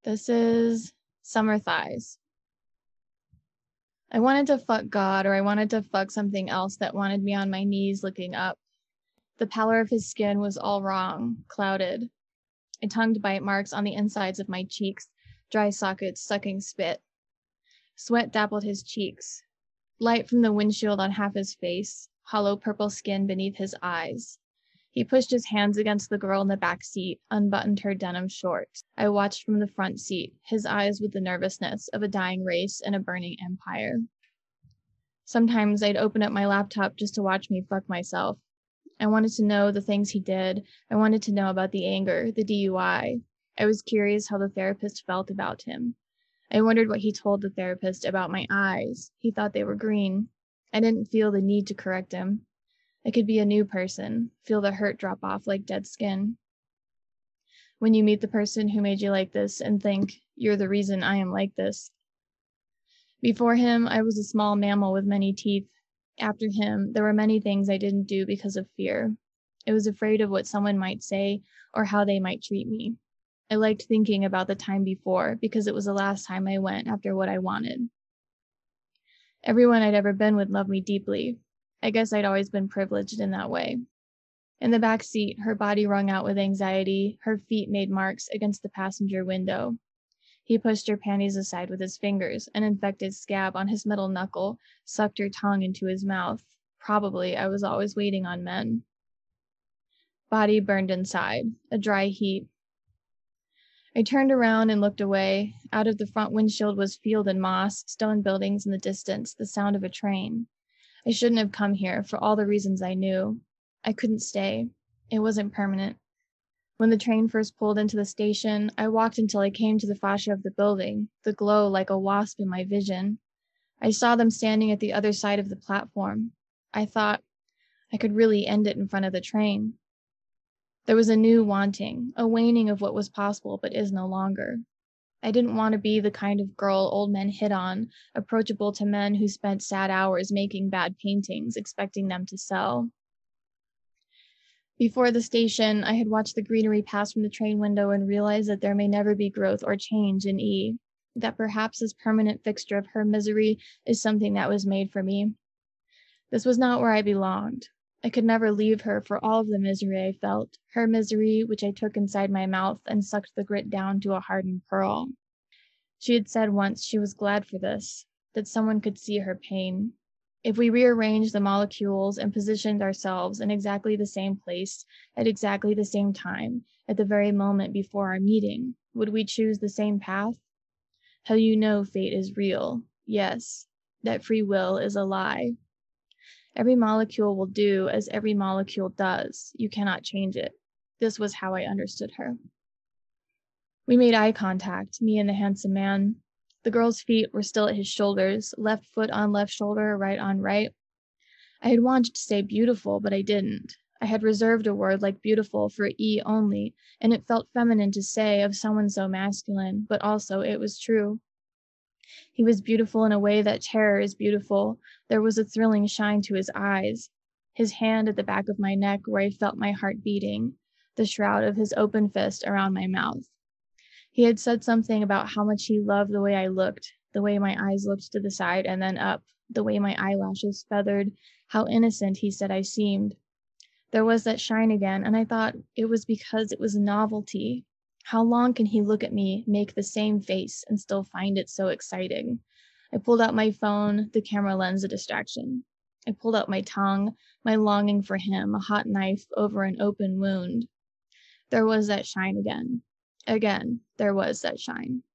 This is Summer Thighs. I wanted to fuck God, or I wanted to fuck something else that wanted me on my knees looking up. The pallor of his skin was all wrong, clouded. I tongued bite marks on the insides of my cheeks, dry sockets sucking spit. Sweat dappled his cheeks. Light from the windshield on half his face, hollow purple skin beneath his eyes. He pushed his hands against the girl in the back seat, unbuttoned her denim shorts. I watched from the front seat, his eyes with the nervousness of a dying race and a burning empire. Sometimes I'd open up my laptop just to watch me fuck myself. I wanted to know the things he did. I wanted to know about the anger, the DUI. I was curious how the therapist felt about him. I wondered what he told the therapist about my eyes. He thought they were green. I didn't feel the need to correct him. I could be a new person, feel the hurt drop off like dead skin. When you meet the person who made you like this and think, you're the reason I am like this. Before him, I was a small mammal with many teeth. After him, there were many things I didn't do because of fear. I was afraid of what someone might say or how they might treat me. I liked thinking about the time before because it was the last time I went after what I wanted. Everyone I'd ever been with loved me deeply. I guess I'd always been privileged in that way. In the back seat, her body wrung out with anxiety, her feet made marks against the passenger window. He pushed her panties aside with his fingers, an infected scab on his middle knuckle, sucked her tongue into his mouth. Probably I was always waiting on men. Body burned inside, a dry heat. I turned around and looked away. Out of the front windshield was field and moss, stone buildings in the distance, the sound of a train. I shouldn't have come here for all the reasons I knew. I couldn't stay. It wasn't permanent. When the train first pulled into the station, I walked until I came to the fascia of the building, the glow like a wasp in my vision. I saw them standing at the other side of the platform. I thought I could really end it in front of the train. There was a new wanting, a waning of what was possible but is no longer. I didn't want to be the kind of girl old men hit on, approachable to men who spent sad hours making bad paintings, expecting them to sell. Before the station, I had watched the greenery pass from the train window and realized that there may never be growth or change in E, that perhaps this permanent fixture of her misery is something that was made for me. This was not where I belonged. I could never leave her for all of the misery I felt, her misery which I took inside my mouth and sucked the grit down to a hardened pearl. She had said once she was glad for this, that someone could see her pain. If we rearranged the molecules and positioned ourselves in exactly the same place, at exactly the same time, at the very moment before our meeting, would we choose the same path? How do you know fate is real? Yes, that free will is a lie. Every molecule will do as every molecule does. You cannot change it. This was how I understood her. We made eye contact, me and the handsome man. The girl's feet were still at his shoulders, left foot on left shoulder, right on right. I had wanted to say beautiful, but I didn't. I had reserved a word like beautiful for E only, and it felt feminine to say of someone so masculine, but also it was true. He was beautiful in a way that terror is beautiful. There was a thrilling shine to his eyes. His hand at the back of my neck where I felt my heart beating, the shroud of his open fist around my mouth. He had said something about how much he loved the way I looked, the way my eyes looked to the side and then up, the way my eyelashes feathered, how innocent he said I seemed. There was that shine again, and I thought it was because it was novelty. How long can he look at me, make the same face, and still find it so exciting? I pulled out my phone, the camera lens a distraction. I pulled out my tongue, my longing for him, a hot knife over an open wound. There was that shine again. Again, there was that shine.